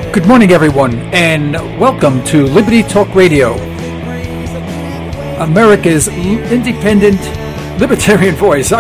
Good morning, everyone, and welcome to Liberty Talk Radio, America's independent libertarian voice.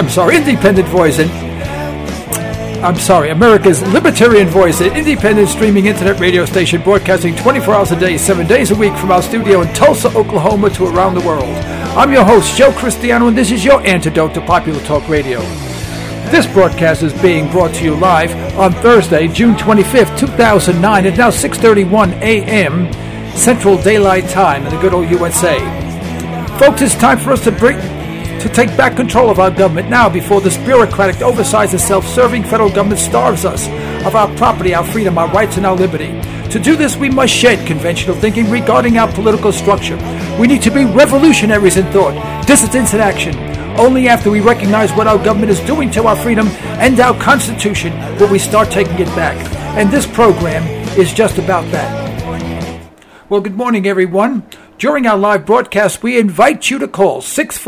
America's libertarian voice, an independent streaming internet radio station broadcasting 24 hours a day, 7 days a week from our studio in Tulsa, Oklahoma to around the world. I'm your host, Joe Cristiano, and this is your antidote to popular talk radio. This broadcast is being brought to you live on Thursday, June 25th, 2009, at now 6:31 a.m. Central Daylight Time in the good old USA. Folks, it's time for us to take back control of our government now before this bureaucratic, oversized, and self-serving federal government starves us of our property, our freedom, our rights, and our liberty. To do this, we must shed conventional thinking regarding our political structure. We need to be revolutionaries in thought, dissidents in action. Only after we recognize what our government is doing to our freedom and our Constitution will we start taking it back. And this program is just about that. Well, good morning, everyone. During our live broadcast, we invite you to call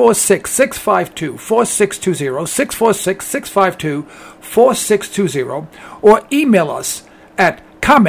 646-652-4620, 646-652-4620, or email us at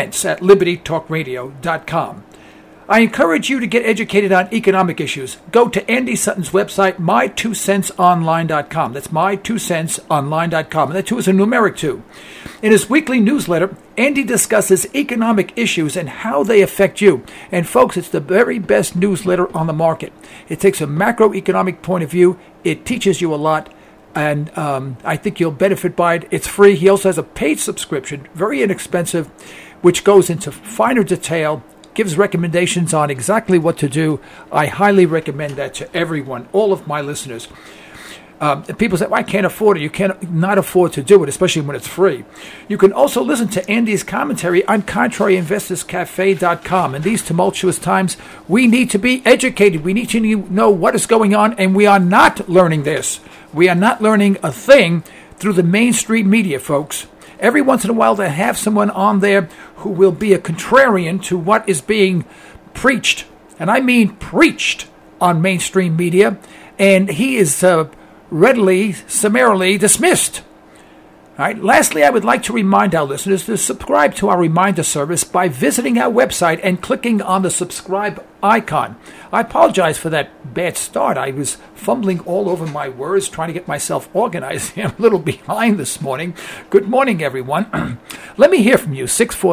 comments@libertytalkradio.com. I encourage you to get educated on economic issues. Go to Andy Sutton's website, my2centsonline.com. That's my2centsonline.com. And that 2 is a numeric 2. In his weekly newsletter, Andy discusses economic issues and how they affect you. And folks, it's the very best newsletter on the market. It takes a macroeconomic point of view. It teaches you a lot. And I think you'll benefit by it. It's free. He also has a paid subscription, very inexpensive, which goes into finer detail, gives recommendations on exactly what to do. I highly recommend that to everyone, all of my listeners. People say, well, I can't afford it. You cannot afford to do it, especially when it's free. You can also listen to Andy's commentary on ContraryInvestorsCafe.com. In these tumultuous times, we need to be educated. We need to know what is going on, and we are not learning this. We are not learning a thing through the mainstream media, folks. Every once in a while, they have someone on there who will be a contrarian to what is being preached. And I mean preached on mainstream media. And he is readily, summarily dismissed. All right. Lastly, I would like to remind our listeners to subscribe to our reminder service by visiting our website and clicking on the subscribe icon. I apologize for that bad start. I was fumbling all over my words, trying to get myself organized. I'm a little behind this morning. Good morning, everyone. Let me hear from you,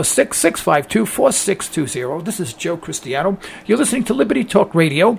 646-652-4620. This is Joe Cristiano. You're listening to Liberty Talk Radio.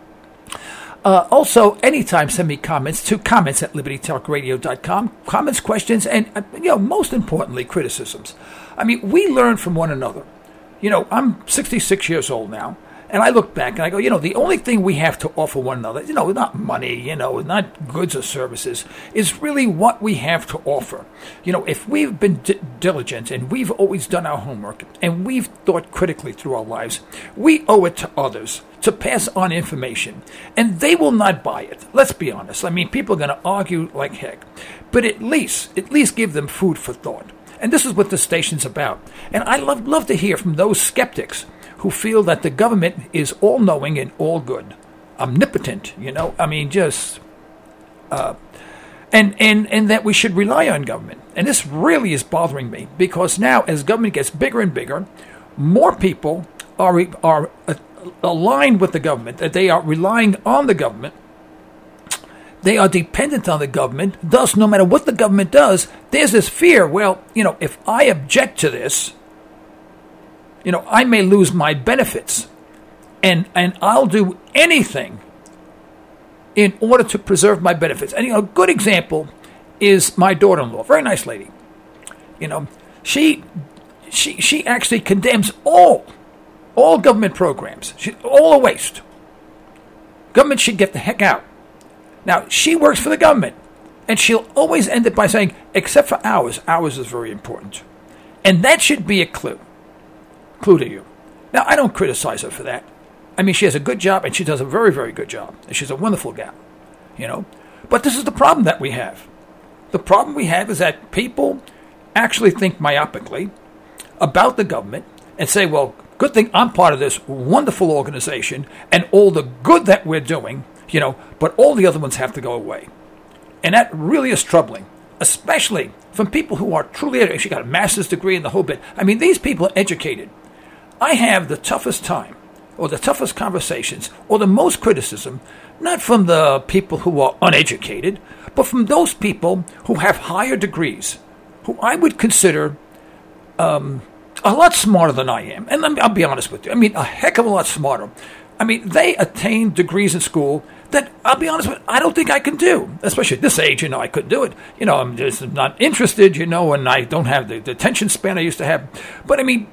Also, anytime send me comments to comments@libertytalkradio.com. Comments, questions, and, most importantly, criticisms. I mean, we learn from one another. I'm 66 years old now, and I look back and I go, the only thing we have to offer one another, not money, not goods or services, is really what we have to offer. If we've been diligent and we've always done our homework and we've thought critically through our lives, we owe it to others to pass on information, and they will not buy it. Let's be honest. I mean, people are going to argue like heck, but at least give them food for thought. And this is what the station's about. And I love to hear from those skeptics who feel that the government is all-knowing and all-good, omnipotent. And that we should rely on government. And this really is bothering me because now, as government gets bigger and bigger, more people are aligned with the government, that they are relying on the government. They are dependent on the government. Thus, no matter what the government does, there's this fear, if I object to this, I may lose my benefits. And I'll do anything in order to preserve my benefits. And, a good example is my daughter-in-law, very nice lady. She actually condemns all government programs, all a waste. Government should get the heck out. Now, she works for the government, and she'll always end it by saying, except for ours. Ours is very important. And that should be a clue to you. Now, I don't criticize her for that. I mean, she has a good job, and she does a very, very good job. And she's a wonderful gal, But this is the problem that we have. The problem we have is that people actually think myopically about the government and say, well, good thing I'm part of this wonderful organization and all the good that we're doing, but all the other ones have to go away. And that really is troubling. especially from people who are truly educated. She got a master's degree in the whole bit. I mean, these people are educated. I have the toughest time, or the toughest conversations, or the most criticism, not from the people who are uneducated, but from those people who have higher degrees, who I would consider a lot smarter than I am. And I'll be honest with you. I mean, a heck of a lot smarter. I mean, they attained degrees in school that, I'll be honest with you, I don't think I can do. Especially at this age, I couldn't do it. I'm just not interested, and I don't have the attention span I used to have. But when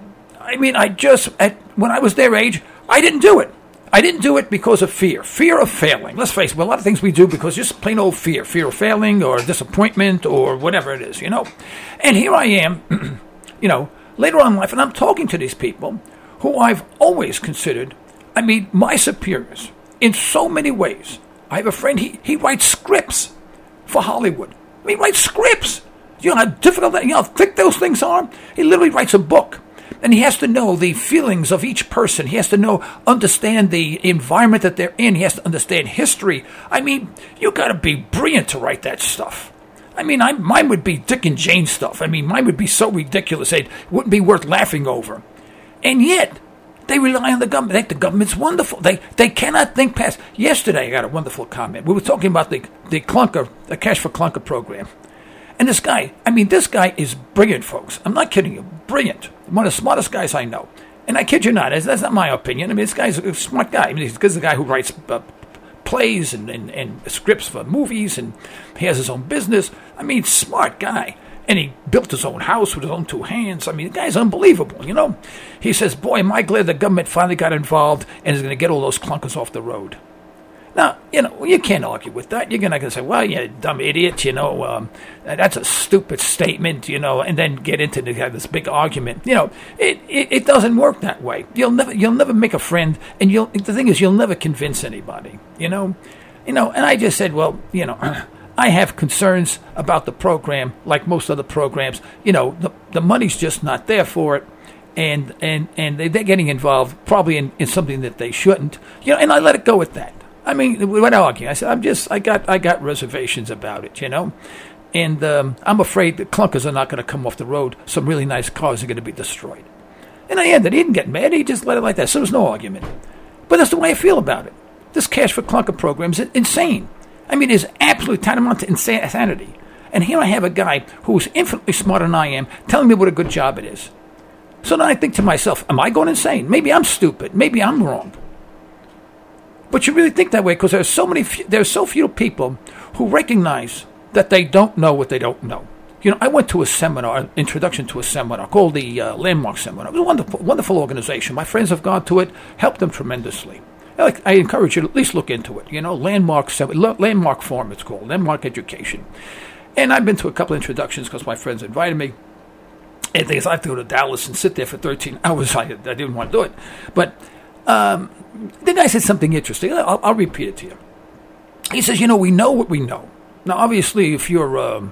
I was their age, I didn't do it. I didn't do it because of fear of failing. Let's face it, a lot of things we do because just plain old fear of failing or disappointment or whatever it is, And here I am, later on in life, and I'm talking to these people who I've always considered, my superiors in so many ways. I have a friend, he writes scripts for Hollywood. He writes scripts. You know how difficult how thick those things are? He literally writes a book. And he has to know the feelings of each person. He has to understand the environment that they're in. He has to understand history. You got to be brilliant to write that stuff. Mine would be Dick and Jane stuff. Mine would be so ridiculous it wouldn't be worth laughing over. And yet, they rely on the government. They think the government's wonderful. They cannot think past. Yesterday, I got a wonderful comment. We were talking about the Clunker, the Cash for Clunker program. And this guy is brilliant, folks. I'm not kidding you. Brilliant. One of the smartest guys I know. And I kid you not, that's not my opinion. This guy's a smart guy. He's a guy who writes plays and scripts for movies, and he has his own business. Smart guy. And he built his own house with his own two hands. The guy's unbelievable, He says, boy, am I glad the government finally got involved and is going to get all those clunkers off the road. Now, you can't argue with that. You're not going to say, well, you dumb idiot, that's a stupid statement, and then get into this big argument. It doesn't work that way. You'll never make a friend, and the thing is, you'll never convince anybody, and I just said, well, I have concerns about the program, like most other programs. The money's just not there for it, and they're getting involved probably in something that they shouldn't, and I let it go at that. Without arguing, I said, I got reservations about it, and I'm afraid the clunkers are not going to come off the road. Some really nice cars are going to be destroyed. And I ended. He didn't get mad. He just let it like that. So there was no argument. But that's the way I feel about it. This Cash for Clunker program is insane. It's absolutely tantamount to insanity. And here I have a guy who's infinitely smarter than I am telling me what a good job it is. So then I think to myself, am I going insane? Maybe I'm stupid. Maybe I'm wrong. But you really think that way because there's so few people who recognize that they don't know what they don't know. I went to a seminar, an introduction to a seminar called the Landmark Seminar. It was a wonderful organization. My friends have gone to it, helped them tremendously. I encourage you to at least look into it. Landmark Forum it's called, Landmark Education. And I've been to a couple of introductions because my friends invited me. And the thing is, I have to go to Dallas and sit there for 13 hours. I didn't want to do it. But the guy said something interesting. I'll repeat it to you. He says, we know what we know. Now, obviously, if you're a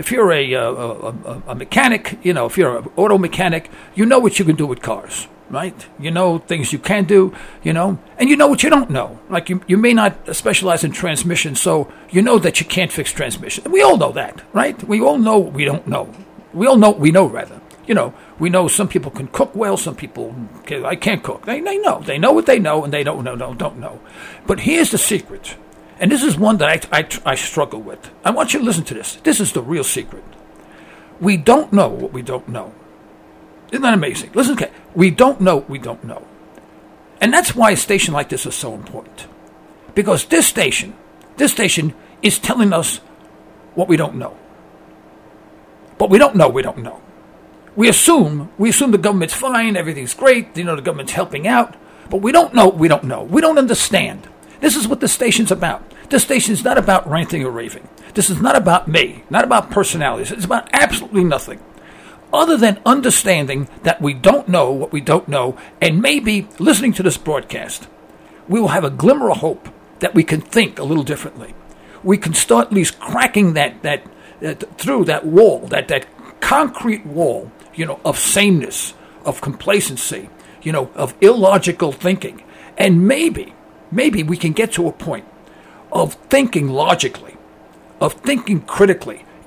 mechanic, if you're an auto mechanic, you know what you can do with cars, right? You know things you can do, and you know what you don't know. Like you may not specialize in transmission, so you know that you can't fix transmission. We all know that, right? We all know what we don't know. We all know what we know, rather. We know some people can cook well, some people I can't cook. They know. They know what they know, and they don't know. But here's the secret, and this is one that I struggle with. I want you to listen to this. This is the real secret. We don't know what we don't know. Isn't that amazing? Listen, okay. We don't know what we don't know. And that's why a station like this is so important. Because this station is telling us what we don't know. But we don't know we don't know. We assume the government's fine, everything's great, the government's helping out, but we don't know what we don't know. We don't understand. This is what the station's about. This station's not about ranting or raving. This is not about me, not about personalities. It's about absolutely nothing other than understanding that we don't know what we don't know, and maybe listening to this broadcast, we will have a glimmer of hope that we can think a little differently. We can start at least cracking that through that wall, that concrete wall, of sameness, of complacency, of illogical thinking. And maybe we can get to a point of thinking logically, of thinking critically,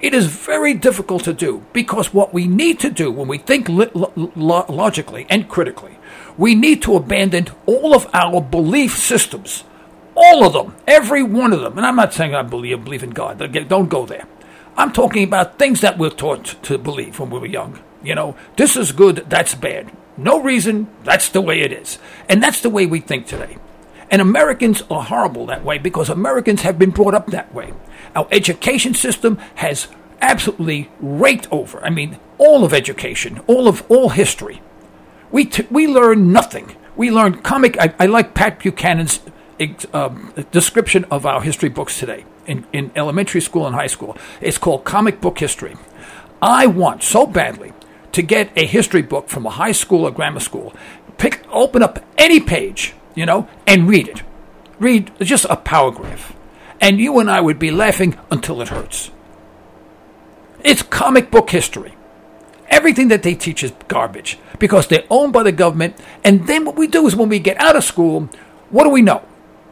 It is very difficult to do because what we need to do when we think logically and critically, we need to abandon all of our belief systems, all of them, every one of them. And I'm not saying I believe in God. Don't go there. I'm talking about things that we're taught to believe when we were young. This is good, that's bad. No reason, that's the way it is. And that's the way we think today. And Americans are horrible that way because Americans have been brought up that way. Our education system has absolutely raked over. I mean, all of education, all history. We learn nothing. We learn comic. I like Pat Buchanan's description of our history books today in elementary school and high school. It's called comic book history. I want so badly to get a history book from a high school or grammar school. Open up any page, and read it. Read just a paragraph. And you and I would be laughing until it hurts. It's comic book history. Everything that they teach is garbage because they're owned by the government. And then what we do is when we get out of school, what do we know?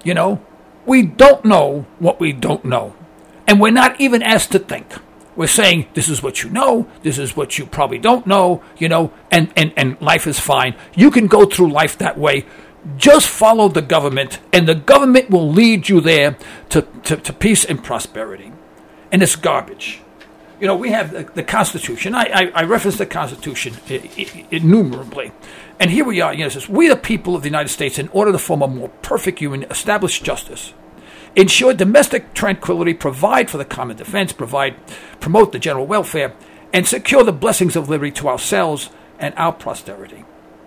We don't know what we don't know. And we're not even asked to think. We're saying, this is what you know, this is what you probably don't know, and life is fine. You can go through life that way. Just follow the government, and the government will lead you there to peace and prosperity. And it's garbage. We have the Constitution. I reference the Constitution innumerably. And here we are. It says, we the people of the United States, in order to form a more perfect union, establish justice, ensure domestic tranquility, provide for the common defense, promote the general welfare, and secure the blessings of liberty to ourselves and our posterity.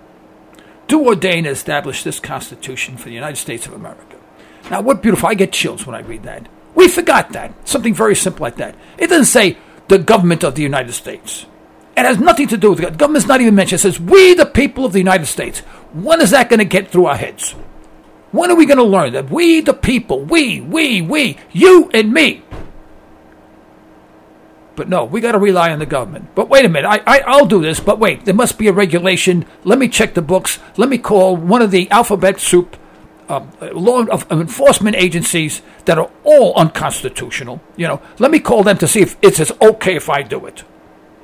Do ordain and establish this Constitution for the United States of America. Now, what beautiful. I get chills when I read that. We forgot that. Something very simple like that. It doesn't say the government of the United States. It has nothing to do with the government's not even mentioned. It says, we the people of the United States. When is that going to get through our heads? When are we going to learn that we the people, we, you and me? But no, we got to rely on the government. But wait a minute, I'll do this, but wait, there must be a regulation. Let me check the books. Let me call one of the alphabet soup law of enforcement agencies that are all unconstitutional. Let me call them to see if it's okay if I do it.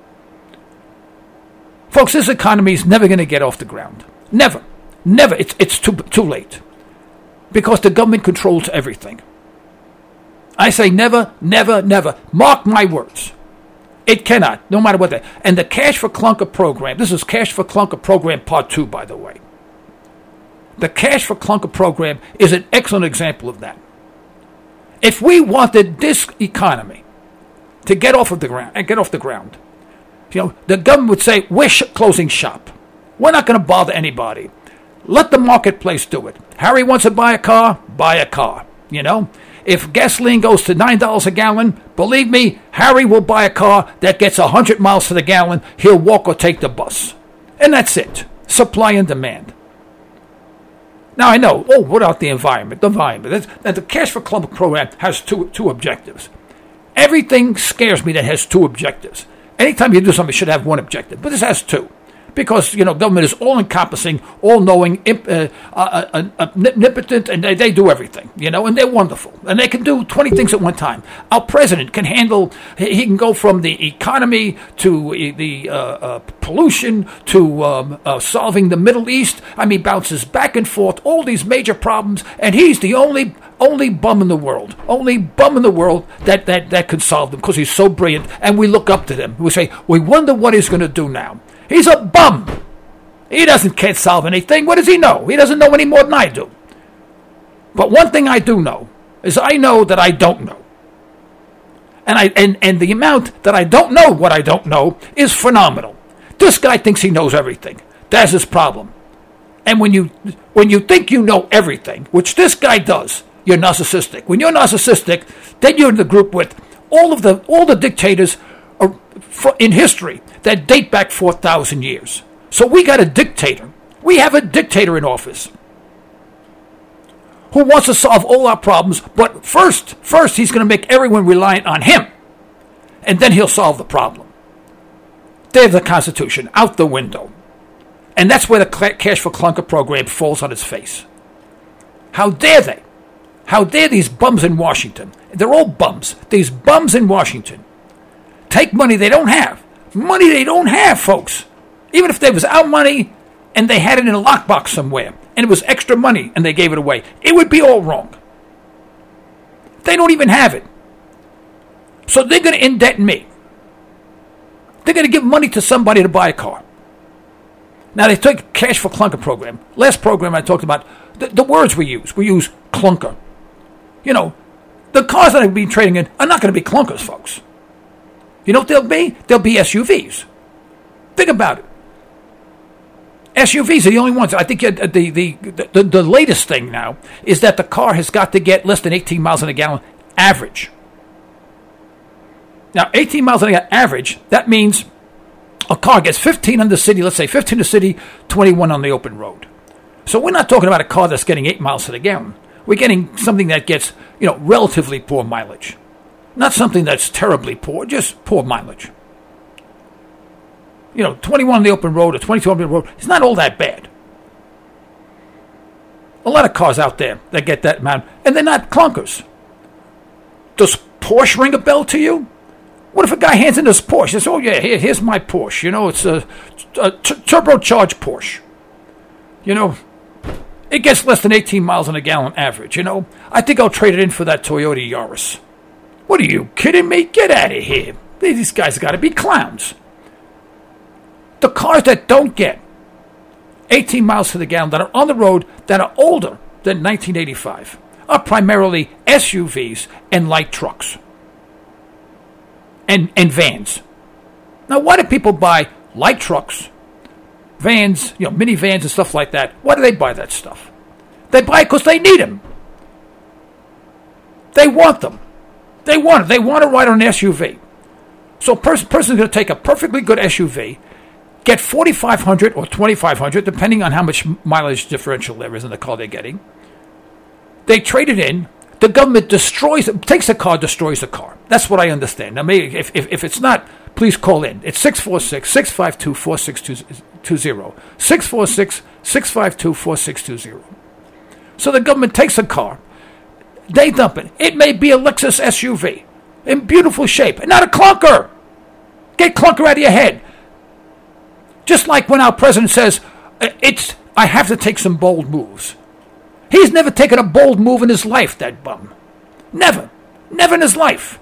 Folks, this economy is never going to get off the ground. Never. It's too late. Because the government controls everything. I say never, never, never. Mark my words. It cannot, no matter what that. And the Cash for Clunker program, this is Cash for Clunker program part 2, by the way. The Cash for Clunker program is an excellent example of that. If we wanted this economy to get off the ground, the government would say, we're closing shop. We're not going to bother anybody. Let the marketplace do it. Harry wants to buy a car, buy a car. If gasoline goes to $9 a gallon, believe me, Harry will buy a car that gets 100 miles to the gallon. He'll walk or take the bus. And that's it. Supply and demand. Now I know, what about the environment? The environment. The Cash for Clunker program has two objectives. Everything scares me that has two objectives. Anytime you do something, it should have one objective. But this has two. Because, government is all-encompassing, all-knowing, omnipotent, and they do everything, and they're wonderful. And they can do 20 things at one time. Our president can he can go from the economy to the pollution to solving the Middle East. Bounces back and forth, all these major problems, and he's the only bum in the world. Only bum in the world that can solve them because he's so brilliant, and we look up to him. We say, we wonder what he's going to do now. He's a bum. He can't solve anything. What does he know? He doesn't know any more than I do. But one thing I do know is I know that I don't know. And the amount that I don't know what I don't know is phenomenal. This guy thinks he knows everything. That's his problem. And when you think you know everything, which this guy does, you're narcissistic. When you're narcissistic, then you're in the group with all the dictators in history that date back 4,000 years. So we got a dictator. We have a dictator in office who wants to solve all our problems, but first he's going to make everyone reliant on him, and then he'll solve the problem. There's the Constitution, out the window. And that's where the Cash for Clunker program falls on its face. How dare they? How dare these bums in Washington? They're all bums. These bums in Washington take money they don't have. Money they don't have, folks. Even if there was our money and they had it in a lockbox somewhere and it was extra money and they gave it away, it would be all wrong. They don't even have it. So they're going to indebt me. They're going to give money to somebody to buy a car. Now, they took Cash for Clunker program. Last program I talked about, the words we use. We use clunker. You know, the cars that I've been trading in are not going to be clunkers, folks. You know what they'll be? They'll be SUVs. Think about it. SUVs are the only ones. I think the latest thing now is that the car has got to get less than 18 miles on a gallon average. Now, 18 miles on a gallon average, that means a car gets 15 on the city, let's say 15 in the city, 21 on the open road. So we're not talking about a car that's getting 8 miles to the gallon. We're getting something that gets, relatively poor mileage. Not something that's terribly poor, just poor mileage. 21 on the open road or 22 on the road, it's not all that bad. A lot of cars out there that get that amount, and they're not clunkers. Does Porsche ring a bell to you? What if a guy hands in this Porsche and says, oh, yeah, here's my Porsche. It's a turbocharged Porsche. It gets less than 18 miles on a gallon average. I think I'll trade it in for that Toyota Yaris. What are you kidding me? Get out of here. These guys got to be clowns. The cars that don't get 18 miles to the gallon that are on the road that are older than 1985 are primarily SUVs and light trucks. And vans. Now, why do people buy light trucks, vans, minivans and stuff like that? Why do they buy that stuff? They buy it because they need them. They want them. They want it. They want to ride on an SUV. So a person's going to take a perfectly good SUV, get $4,500 or $2,500, depending on how much mileage differential there is in the car they're getting. They trade it in. The government takes the car, destroys the car. That's what I understand. Now, maybe if it's not, please call in. It's 646-652-4620. 646-652-4620. So the government takes a car. They dump it. It may be a Lexus SUV in beautiful shape, and not a clunker. Get clunker out of your head. Just like when our president says, I have to take some bold moves. He's never taken a bold move in his life, that bum. Never. Never in his life.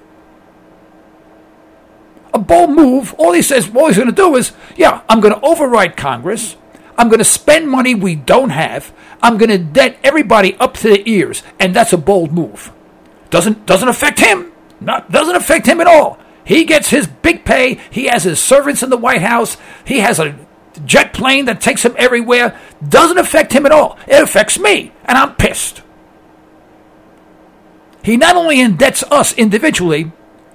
A bold move, all he's going to do is, I'm going to override Congress. I'm going to spend money we don't have. I'm going to debt everybody up to their ears. And that's a bold move. Doesn't affect him. Doesn't affect him at all. He gets his big pay. He has his servants in the White House. He has a jet plane that takes him everywhere. Doesn't affect him at all. It affects me, and I'm pissed. He not only indebts us individually,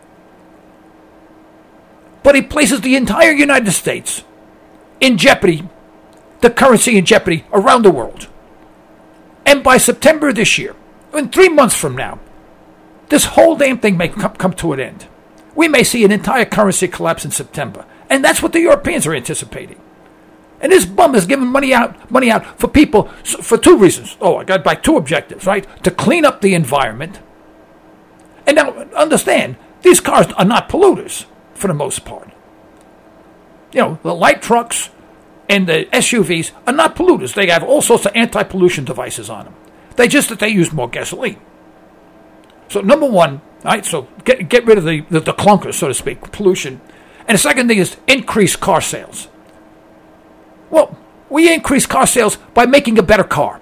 but he places the entire United States in jeopardy, the currency in jeopardy around the world. And by September of this year, in 3 months from now, this whole damn thing may come to an end. We may see an entire currency collapse in September. And that's what the Europeans are anticipating. And this bum is giving money out for people for two reasons. I got by two objectives, right? To clean up the environment. And now, understand, these cars are not polluters for the most part. The light trucks and the SUVs are not polluters. They have all sorts of anti-pollution devices on them. They use more gasoline. So number one, right? So get rid of the clunkers, so to speak, pollution. And the second thing is increase car sales. Well, we increase car sales by making a better car.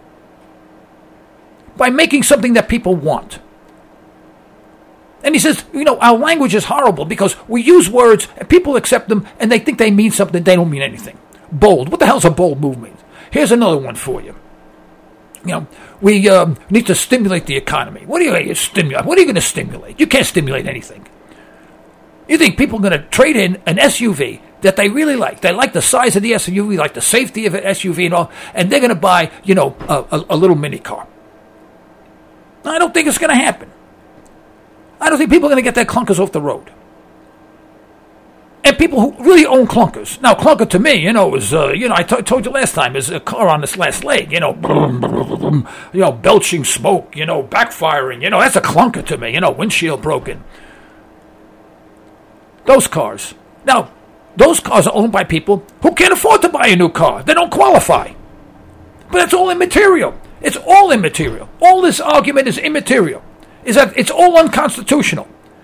By making something that people want. And he says, our language is horrible because we use words and people accept them and they think they mean something. They don't mean anything. Bold. What the hell's a bold movement? Here's another one for you. We need to stimulate the economy. What are you going to stimulate? What are you going to stimulate? You can't stimulate anything. You think people are going to trade in an SUV that they really like? They like the size of the SUV, like the safety of an SUV and all, and they're going to buy, a little mini car. I don't think it's going to happen. I don't think people are going to get their clunkers off the road. And people who really own clunkers. Now, clunker to me, is, I told you last time, is a car on its last leg, belching smoke, backfiring, that's a clunker to me, windshield broken. Those cars. Now, those cars are owned by people who can't afford to buy a new car. They don't qualify. But that's all immaterial. It's all immaterial. All this argument is immaterial. Is that it's all unconstitutional.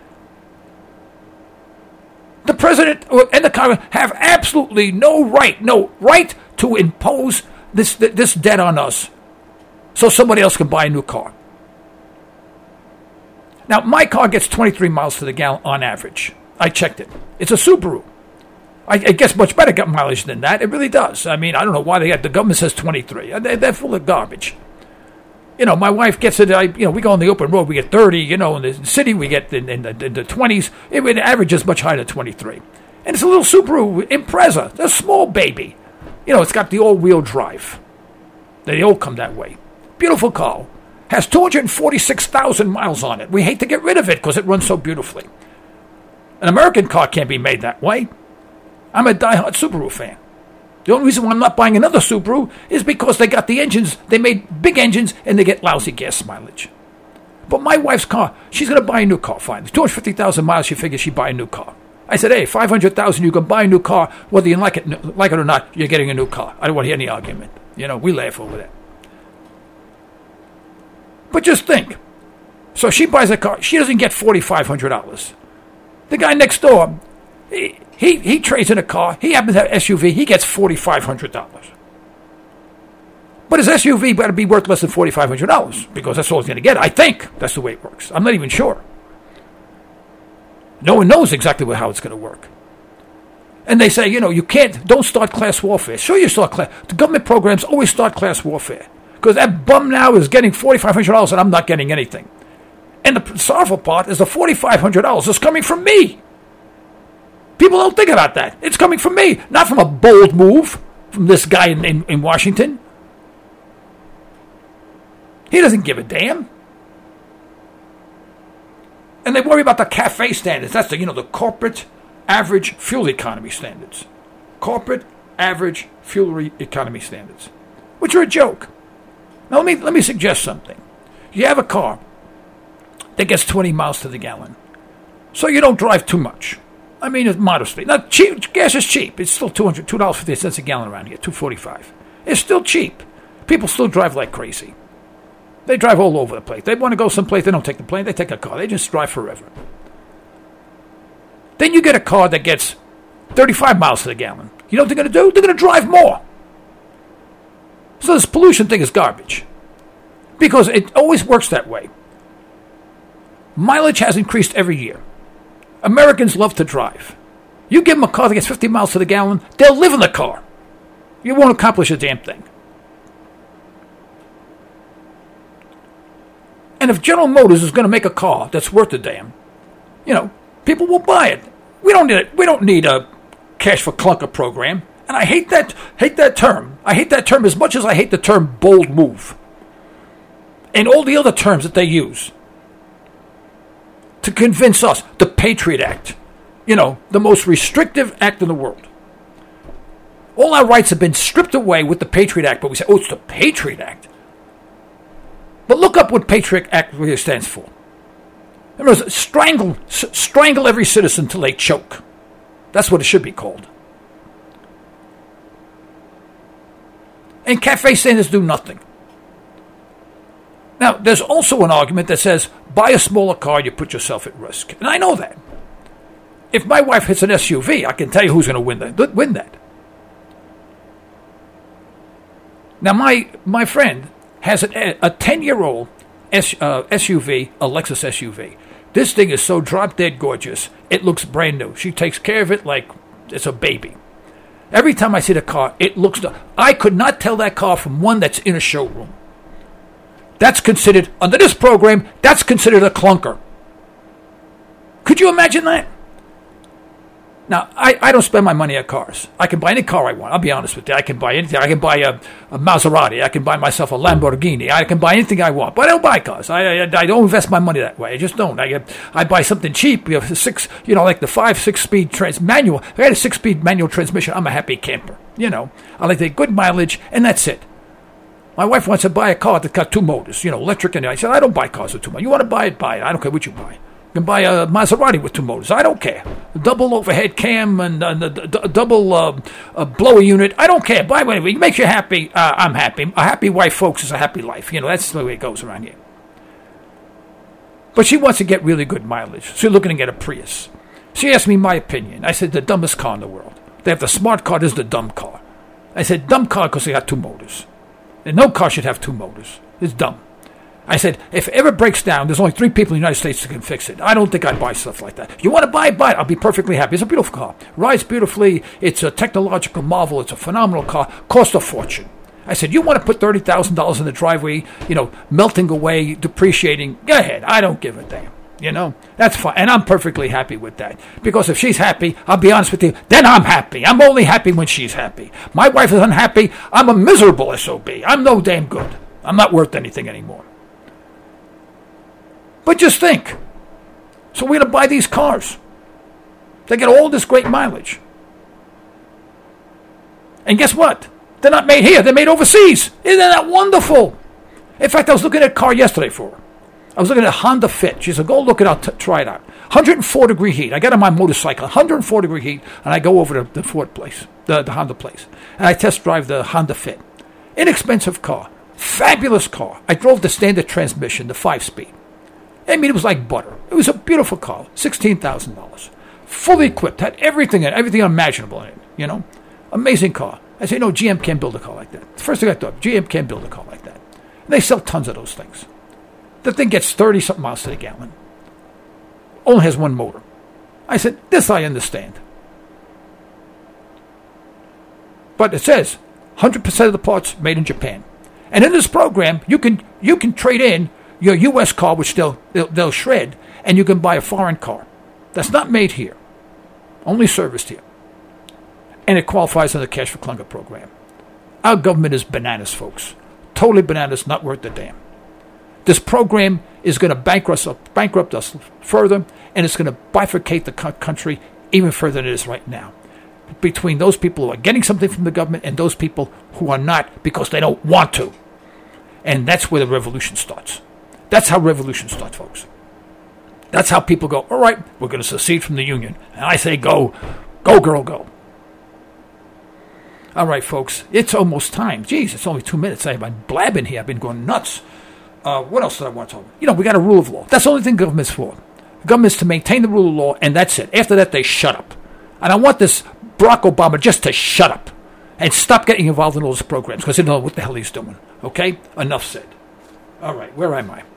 The president and the Congress have absolutely no right to impose this debt on us so somebody else can buy a new car. Now, my car gets 23 miles to the gallon on average. I checked it. It's a Subaru. It gets much better mileage than that. It really does. I mean, I don't know why the government says 23. They're full of garbage. My wife gets it. We go on the open road, we get 30. In the city, we get in the 20s. It averages much higher than 23. And it's a little Subaru Impreza. It's a small baby. It's got the all-wheel drive. They all come that way. Beautiful car. Has 246,000 miles on it. We hate to get rid of it because it runs so beautifully. An American car can't be made that way. I'm a diehard Subaru fan. The only reason why I'm not buying another Subaru is because they got the engines, they made big engines, and they get lousy gas mileage. But my wife's car, she's going to buy a new car finally. 250,000 miles, she figures she'd buy a new car. I said, hey, 500,000, you can buy a new car, whether you like it or not, you're getting a new car. I don't want to hear any argument. We laugh over that. But just think. So she buys a car, she doesn't get $4,500. The guy next door, he trades in a car, he happens to have an SUV, he gets $4,500. But his SUV better be worth less than $4,500 because that's all he's going to get. I think that's the way it works. I'm not even sure. No one knows exactly how it's going to work. And they say, don't start class warfare. Sure, you start the government programs always start class warfare because that bum now is getting $4,500 and I'm not getting anything. And the sorrowful part is the $4,500 is coming from me. People don't think about that. It's coming from me, not from a bold move from this guy in Washington. He doesn't give a damn. And they worry about the CAFE standards. That's the corporate average fuel economy standards. Corporate average fuel economy standards, which are a joke. Now let me suggest something. You have a car that gets 20 miles to the gallon, so you don't drive too much. I mean, it's modestly. Now, cheap gas is cheap. It's still $2.50 a gallon around here, $2.45. It's still cheap. People still drive like crazy. They drive all over the place. They want to go someplace, they don't take the plane, they take a car. They just drive forever. Then you get a car that gets 35 miles to the gallon. You know what they're going to do? They're going to drive more. So this pollution thing is garbage. Because it always works that way. Mileage has increased every year. Americans love to drive. You give them a car that gets 50 miles to the gallon, they'll live in the car. You won't accomplish a damn thing. And if General Motors is going to make a car that's worth a damn, people will buy it. We don't need a cash for clunker program. And I hate that term. I hate that term as much as I hate the term bold move. And all the other terms that they use to convince us. The Patriot Act. The most restrictive act in the world. All our rights have been stripped away with the Patriot Act, but we say, it's the Patriot Act. But look up what Patriot Act really stands for. Remember, strangle every citizen till they choke. That's what it should be called. And CAFE standards do nothing. Now, there's also an argument that says, buy a smaller car, you put yourself at risk. And I know that. If my wife hits an SUV, I can tell you who's going to win that. Now, my friend has a 10-year-old SUV, a Lexus SUV. This thing is so drop-dead gorgeous, it looks brand new. She takes care of it like it's a baby. Every time I see the car, it looks... I could not tell that car from one that's in a showroom. That's considered, under this program, that's considered a clunker. Could you imagine that? Now, I don't spend my money on cars. I can buy any car I want. I'll be honest with you. I can buy anything. I can buy a Maserati. I can buy myself a Lamborghini. I can buy anything I want. But I don't buy cars. I don't invest my money that way. I just don't. I buy something cheap. Like the 6-speed manual. If I had a 6-speed manual transmission, I'm a happy camper. I like the good mileage, and that's it. My wife wants to buy a car that's got two motors, electric, and I said, I don't buy cars with two motors. You want to buy it, buy it. I don't care what you buy. You can buy a Maserati with 2 motors. I don't care. A double overhead cam and a double blower unit. I don't care. Buy whatever. It makes you happy. I'm happy. A happy wife, folks, is a happy life. That's the way it goes around here. But she wants to get really good mileage. She's looking to get a Prius. She asked me my opinion. I said, the dumbest car in the world. They have the smart car. This is the dumb car. I said, dumb car because they got 2 motors. And no car should have 2 motors. It's dumb. I said, if it ever breaks down, there's only 3 people in the United States that can fix it. I don't think I'd buy stuff like that. You want to buy it, buy it. I'll be perfectly happy. It's a beautiful car. Rides beautifully. It's a technological marvel. It's a phenomenal car. Cost a fortune. I said, you want to put $30,000 in the driveway, melting away, depreciating. Go ahead. I don't give a damn. That's fine. And I'm perfectly happy with that. Because if she's happy, I'll be honest with you, then I'm happy. I'm only happy when she's happy. My wife is unhappy. I'm a miserable SOB. I'm no damn good. I'm not worth anything anymore. But just think. So we're going to buy these cars. They get all this great mileage. And guess what? They're not made here. They're made overseas. Isn't that wonderful? In fact, I was looking at a car yesterday for her. I was looking at a Honda Fit. She said, go look it out, try it out. 104-degree heat. I got on my motorcycle, 104-degree heat, and I go over to the Ford place, the Honda place. And I test drive the Honda Fit. Inexpensive car. Fabulous car. I drove the standard transmission, the 5-speed. I mean, it was like butter. It was a beautiful car. $16,000. Fully equipped. Had everything in it, everything imaginable in it, Amazing car. I said, no, GM can't build a car like that. The first thing I thought, GM can't build a car like that. And they sell tons of those things. The thing gets 30-something miles to the gallon. Only has 1 motor. I said, this I understand. But it says 100% of the parts made in Japan. And in this program, you can trade in your U.S. car, which they'll shred, and you can buy a foreign car that's not made here, only serviced here. And it qualifies under the Cash for Clunger program. Our government is bananas, folks. Totally bananas, not worth a damn. This program is going to bankrupt us further, and it's going to bifurcate the country even further than it is right now. Between those people who are getting something from the government and those people who are not because they don't want to. And that's where the revolution starts. That's how revolution starts, folks. That's how people go, all right, we're going to secede from the Union. And I say, go, girl, go. All right, folks, it's almost time. Jeez, it's only 2 minutes. I've been blabbing here. I've been going nuts. What else did I want to talk about? We got a rule of law. That's the only thing government's for. The government's to maintain the rule of law, and that's it. After that, they shut up. And I want this Barack Obama just to shut up and stop getting involved in all those programs because they don't know what the hell he's doing. Okay? Enough said. All right, where am I?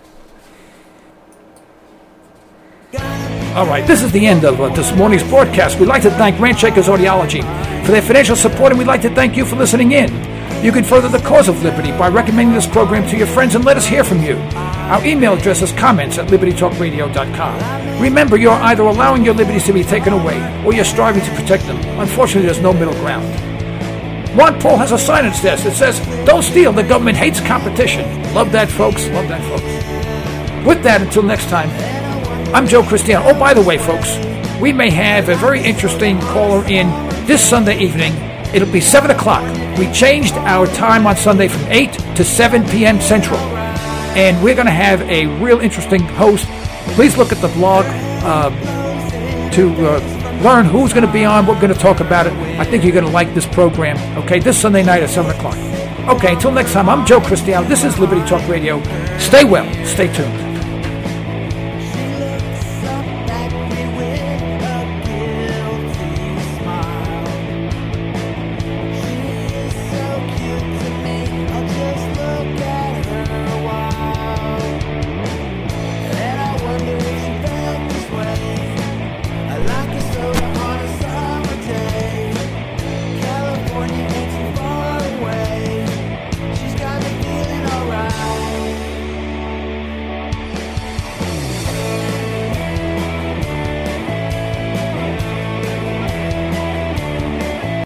All right, this is the end of this morning's broadcast. We'd like to thank Ranchakers Audiology for their financial support, and we'd like to thank you for listening in. You can further the cause of liberty by recommending this program to your friends and let us hear from you. Our email address is comments@libertytalkradio.com. Remember, you're either allowing your liberties to be taken away or you're striving to protect them. Unfortunately, there's no middle ground. Ron Paul has a sign on his desk that says, don't steal, the government hates competition. Love that, folks. Love that, folks. With that, until next time, I'm Joe Cristiano. Oh, by the way, folks, we may have a very interesting caller in this Sunday evening. It'll be 7 o'clock. We changed our time on Sunday from 8 to 7 p.m. Central. And we're going to have a real interesting host. Please look at the blog to learn who's going to be on, what we're going to talk about it. I think you're going to like this program. Okay, this Sunday night at 7 o'clock. Okay, until next time, I'm Joe Cristiano. This is Liberty Talk Radio. Stay well. Stay tuned.